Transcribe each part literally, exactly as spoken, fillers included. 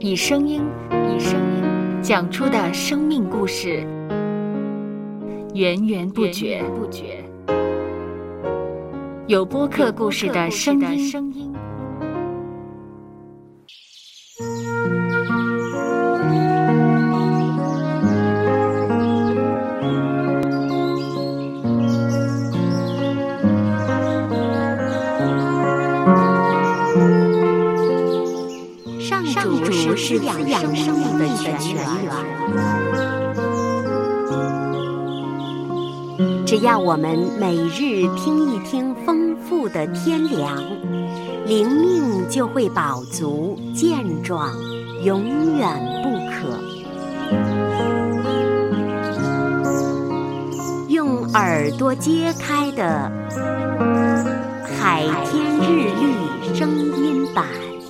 以声音，以声音讲出的生命故事，源源不绝。有播客故事的声音。 上主是养养生命的泉源，只要我们每日听一听丰富的天粮，灵命就会饱足健壮，永远不渴。用耳朵揭开的海天日历声音版。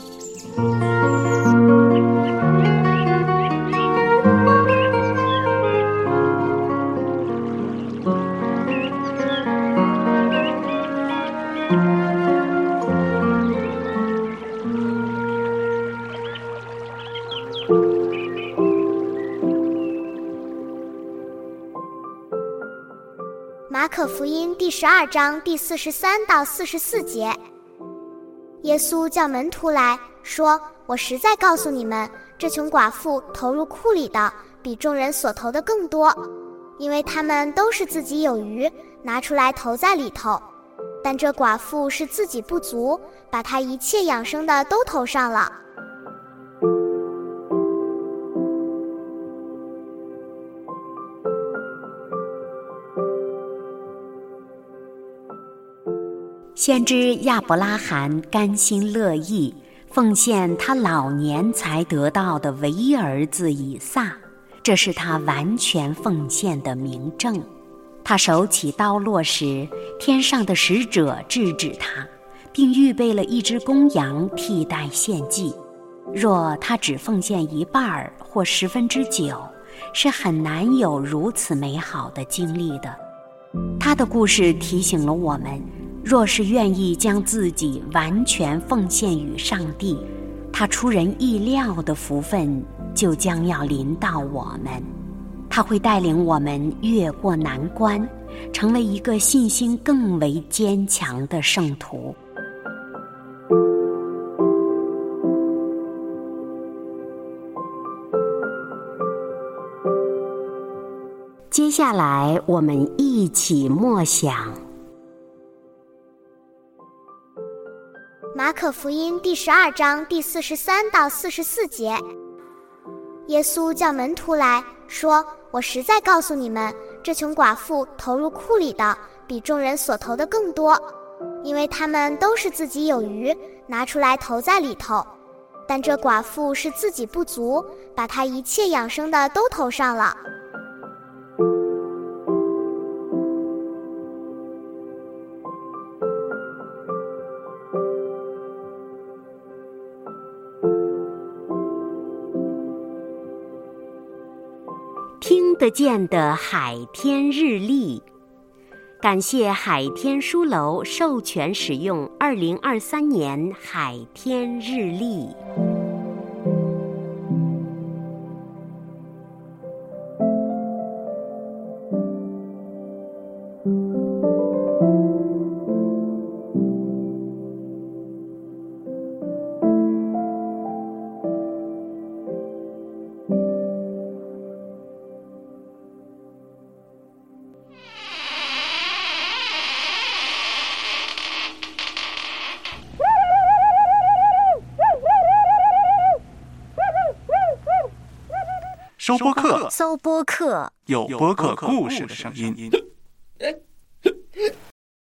马可福音第十二章第四十三到四十四节，耶稣叫门徒来说：“我实在告诉你们，这穷寡妇投入库里的，比众人所投的更多，因为他们都是自己有余，拿出来投在里头。但这寡妇是自己不足，把她一切养生的都投上了。” 先知亚伯拉罕甘心乐意奉献他老年才得到的唯一儿子以撒，这是他完全奉献的明证。他手起刀落时，天上的使者制止他，并预备了一只公羊替代献祭。若他只奉献一半或十分之九，是很难有如此美好的经历的。他的故事提醒了我们，若是愿意将自己完全奉献于上帝，他出人意料的福分就将要临到我们。他会带领我们越过难关，成为一个信心更为坚强的圣徒。接下来我们一起默想马可福音第十二章第四十三到四十四节，耶稣叫门徒来说：“我实在告诉你们，这穷寡妇投入库里的，比众人所投的更多，因为他们都是自己有余，拿出来投在里头。但这寡妇是自己不足，把她一切养生的都投上了。” 听得见的海天日历，感谢海天书楼授权使用二零二三年海天日历。 收播客， 搜播客， 有播客故事的声音。